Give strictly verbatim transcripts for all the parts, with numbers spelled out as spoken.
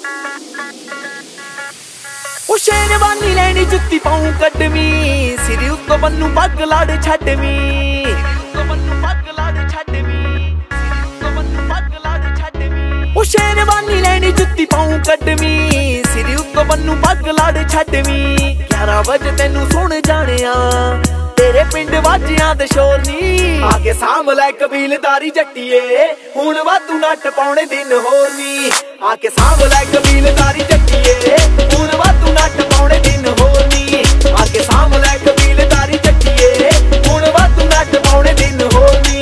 ਉਹ ਸ਼ੇਰਵਾਨੀ ਲੈਣੀ ਜੁੱਤੀ ਪਾਉਂ ਕੱਢਵੀਂ, ਸਿਰ ਉੱਤੋਂ ਬੰਨੂ ਪੱਗ ਲੜ ਛੱਡਵੀਂ, ਪੱਗ ਲੜ ਛੱਡਵੀਂ, ਪੱਗ ਲੜ ਛੱਡਵੀਂ। ਉਹ ਸ਼ੇਰਵਾਨੀ ਲੈਣੀ ਜੁੱਤੀ ਪਾਉਂ ਕੱਢਵੀਂ, ਸਿਰ ਉੱਤੋਂ ਬੰਨੂ ਪੱਗ ਲੜ ਛੱਡਵੀਂ। ਗਿਆਰਾਂ ਵਜੇ ਤੈਨੂੰ ਸੁਣ ਜਾਣਿਆ ਤੇਰੇ ਪਿੰਡ ਵਾਜਿਆਂ ਦੇ ਸ਼ੋਰ ਨੀ, ਆ ਕੇ ਸਾਂਭ ਲੈ ਕਬੀਲਦਾਰੀ ਜੱਟੀਏ, ਹੁਣ ਵਾਧੂ ਨੱਟ ਪਾਉਣੇ ਦਿਨ ਹੋਰ ਨੀ। ਆ ਕੇ ਸਾਂਭ ਲੈ ਕਬੀਲਦਾਰੀ ਜੱਟੀਏ, ਹੁਣ ਵਾਧੂ ਨੱਟ ਪਾਉਣੇ ਦਿਨ ਹੋਰ ਨੀ। ਆ ਕੇ ਸਾਂਭ ਲੈ ਕਬੀਲਦਾਰੀ ਜੱਟੀਏ, ਹੁਣ ਵਾਧੂ ਨੱਟ ਪਾਉਣੇ ਦਿਨ ਹੋਰ ਨੀ।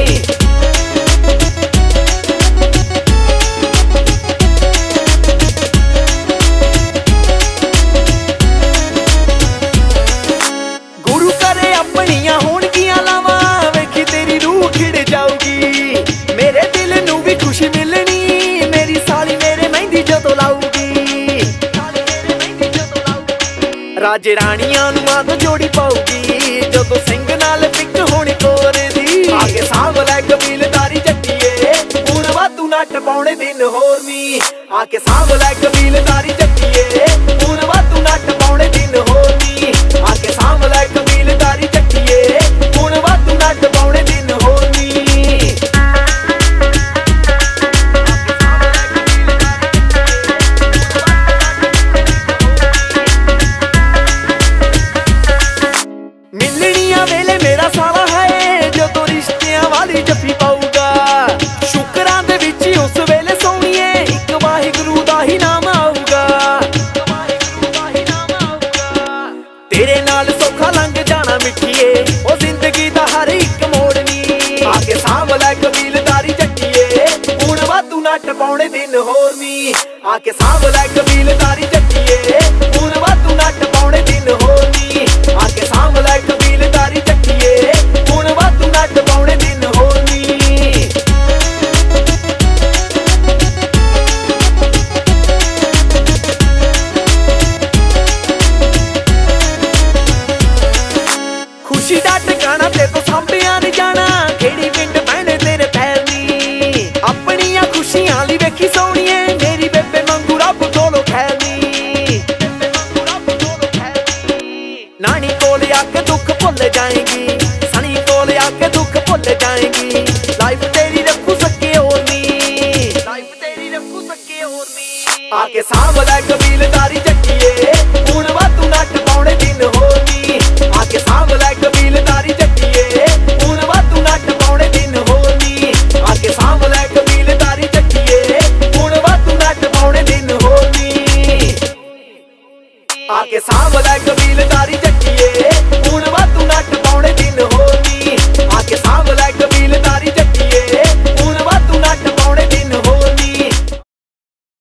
ਗੁਰੂ ਕਰੇ ਆਪਣੀਆਂ ਹੋਣਗੀਆਂ ਲਾਵਾਂ, ਵੇਖੀ ਤੇਰੀ ਰੂਹ ਖਿੜ ਜਾਊਗੀ, ਮੇਰੇ ਦਿਲ ਨੂੰ ਵੀ ਖੁਸ਼ੀ ਮਿਲਣੀ, ਮੇਰੀ ਸਾਲੀ ਮੇਰੇ ਮਹਿੰਦੀ ਜਦੋਂ ਲਾਊਗੀ। ਰਾਜੇ ਰਾਣੀਆਂ ਨੂੰ ਮਾਂ ਤੋਂ ਜੋੜੀ ਪਾਊਗੀ, ਜਦੋਂ ਸਿੰਘ ਨਾਲ ਪਿੱਕ ਹੋਣੀ ਕੋਰ ਦੀ। ਆ ਕੇ ਸਾਂਭ ਲੈ ਕਬੀਲਦਾਰੀ ਜੱਟੀਏ, ਹੁਣ ਵਾਧੂ ਨੱਟ ਪਾਉਣੇ ਦਿਨ ਹੋਰ ਨੀ। ਆ ਕੇ ਸਾਂਭ ਲੈ ਕਬੀਲਦਾਰੀ ਜੱਟੀਏ, ਹੁਣ ਵਾਧੂ ਨੱਟ ਪਾਉਣੇ ਦਿਨ ਹੋਰ ਨੀ। ਆ ਕੇ ਸਾਂਭ ਲੈ ਕਬੀਲਦਾਰੀ ਜੱਟੀਏ, ਹੁਣ ਵਾਧੂ ਨੱਟ ਪਾਉਣੇ ਦਿਨ ਹੋਰ ਨੀ। ਮਿਲਣੀਆਂ ਵੇਲੇ ਮੇਰਾ ਸਾਲਾ ਹੈ, ਜਦੋਂ ਰਿਸ਼ਤਿਆਂ ਵਾਲੀ ਜੱਫੀ ਪਾਊਗਾ, ਸ਼ੁਕਰਾਂ ਦੇ ਵਿੱਚ ਉਸ ਵੇਲੇ ਸੋਹਣੀਏ, ਇੱਕ ਵਾਹਿਗੁਰੂ ਦਾ ਹੀ ਨਾਮ ਆਊਗਾ। ਤੇਰੇ ਨਾਲ ਸੌਖਾ ਲੰਘ ਜਾਣਾ ਮਿੱਠੀਏ, ਉਹ ਜ਼ਿੰਦਗੀ ਦਾ ਹਰ ਇੱਕ ਮੋੜ ਨੀ। ਆ ਕੇ ਸਾਂਭ ਲੈ ਕਬੀਲਦਾਰੀ ਜੱਟੀਏ, ਹੁਣ ਵਾਧੂ ਨੱਟ ਪਾਉਣੇ ਦਿਨ ਹੋਰ ਨੀ। ਆ ਕੇ ਸਾਂਭ ਲੈ ਕਬੀਲਦਾਰੀ ਜੱਟੀਏ, ਹੁਣ ਵਾਧੂ ਨੱਟ ਪਾਉਣੇ ਦਿਨ ਹੋਰ ਨੀ। ਆ ਕੇ ਸਾਂਭ ਲੈ ਕਬੀਲਦਾਰੀ ਜੱਟੀਏ, ਹੁਣ ਵਾਧੂ ਨੱਟ ਪਾਉਣੇ ਦਿਨ ਹੋਰ ਨੀ। ਖੁਸ਼ੀ ਦਾ ਟਿਕਾਣਾ ਤੇ ਤੋਂ ਸਾਂਭਿਆ ਨੀ ਜਾਣਾ, ਕਿਹੜੀ ਪਿੰਡ ਪੈਣੇ ਤੇਰੇ ਪੈਰ ਨੀ। ਆਪਣੀਆਂ ਖੁਸ਼ੀਆਂ ਲਈ ਵੇਖੀ ਸੋਹਣੀਏ, ਮੇਰੀ ਬੇਬੇ ਮੰਗੂ ਰੱਬ ਕੋਲੋਂ ਖੈਰ ਨੀ। ਨਾਨੀ ਕੋਲ ਆ ਕੇ ਦੁੱਖ ਭੁੱਲ ਜਾਏਗੀ, ਸਣੀ ਕੋਲ ਆ ਕੇ ਦੁੱਖ ਭੁੱਲ ਜਾਏਗੀ। ਲਾਈਫ ਤੇਰੀ ਰੱਖੂ ਸਕੇ ਹੋਰ ਨੀ, ਲਾਈਫ ਤੇਰੀ ਰੱਖੂ ਸਕੇ ਹੋਰ ਨੀ। ਆ ਕੇ ਸਾਂਭ ਲੈ ਕਬੀਲਦਾਰੀ ਜੱਟੀਏ, ਹੁਣ ਵਾਧੂ ਨੱਟ ਪਾਉਣੇ ਦਿਨ ਹੋਰ ਨੀ। ਆ ਕੇ ਸਾਂਭ ਲੈ ਕਬੀਲਦਾਰੀ ਜੱਟੀਏ, ਹੁਣ ਵਾਧੂ ਨੱਟ ਪਾਉਣੇ ਦਿਨ ਹੋਰ ਨੀ। ਆ ਕੇ ਸਾਂਭ ਲੈ ਕਬੀਲਦਾਰੀ ਜੱਟੀਏ, ਹੁਣ ਵਾਧੂ ਨੱਟ ਪਾਉਣੇ ਦਿਨ ਹੋਰ ਨੀ। ਆ ਕੇ ਸਾਂਭ ਲੈ ਕਬੀਲਦਾਰੀ ਜੱਟੀਏ।